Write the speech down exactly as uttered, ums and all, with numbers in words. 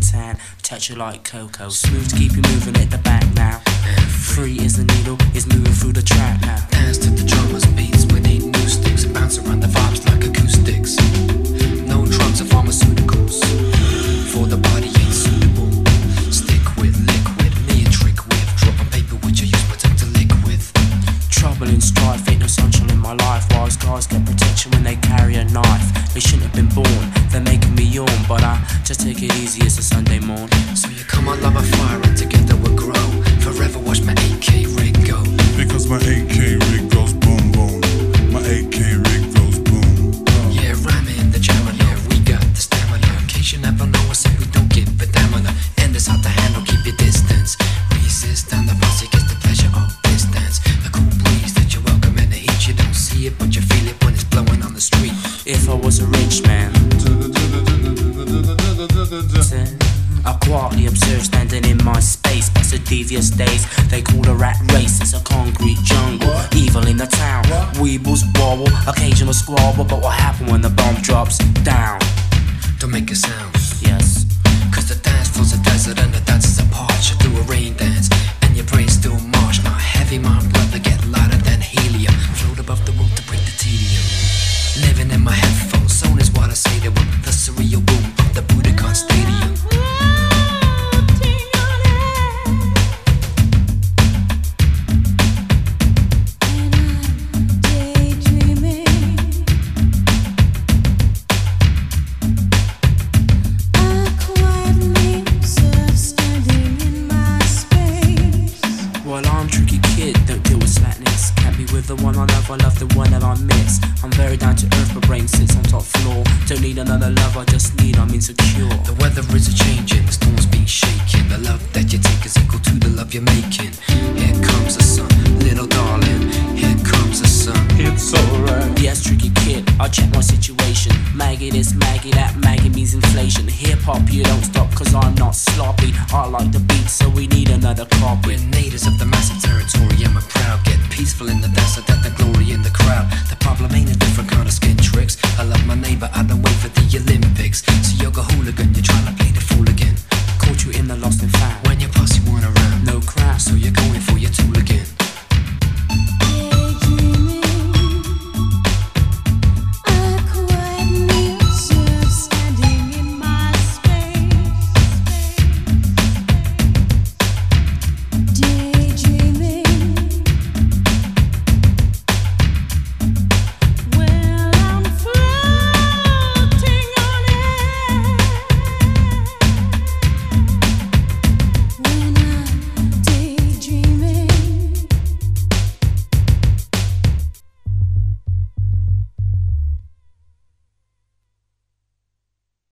tan, touch you like cocoa. Smooth to keep you moving at the back now. Free as the needle is moving through the track now. Dance to the drummers beats with eight new sticks and bounce around the vibes like acoustics. No drugs or pharmaceuticals, for the body ain't suitable. Stick with liquid, me a trick with dropping paper which I use my tongue to lick with. Trouble and strife, ain't no sunshine in my life. Wise guys get protection when they carry a knife. They shouldn't have been born, they're making me yawn, but I just take it easy, it's a Sunday morn. So you come on, love a fire and together we'll grow. Forever watch my A K rig go. Because my A K rig goes boom boom. My A K rig goes boom. Oh. Yeah, rhyming in the jammer, yeah, we got the stamina. In case you never know, I say we don't give a damn on and it's hard to handle, keep your distance. Resist and the posse gets the pleasure of distance. The cool breeze that you welcome and the heat, you don't see it, but you feel it when it's blowing on the street. If I was a rich man, I quietly observe standing in my space. Past the devious days they call a rat race. It's a concrete jungle, evil in the town. Weebles wobble, occasional squabble. But what happened when the bomb drops down? Don't make a sound. Yes. Cause the dance floor's a desert and the dancers are parched. You do a rain dance and your brain still march. My heavy, my brother get lighter than helium. Float above the room to break the tedium. Living in my headphones, zone is what I say to them. The surreal boom of the Budokan Stadium. The one I love, I love the one that I miss. I'm very down to earth, my brain sits on top floor. Don't need another love, I just need, I'm insecure. The weather is a changing, the storm's been shaking. The love that you take is equal to the love you're making. Here comes the sun, little darling. Here comes the sun. It's alright. Yes, tricky kid, I check my situation. Maggie this, Maggie that, Maggie means inflation. Hip hop, you don't stop, cause I'm not sloppy. I like the beat, so we need another copy. We're natives of the massive territory and we're proud. Get peaceful in the desert, that the glory in the crowd. The problem ain't a different kind of skin tricks. I love my neighbor, I don't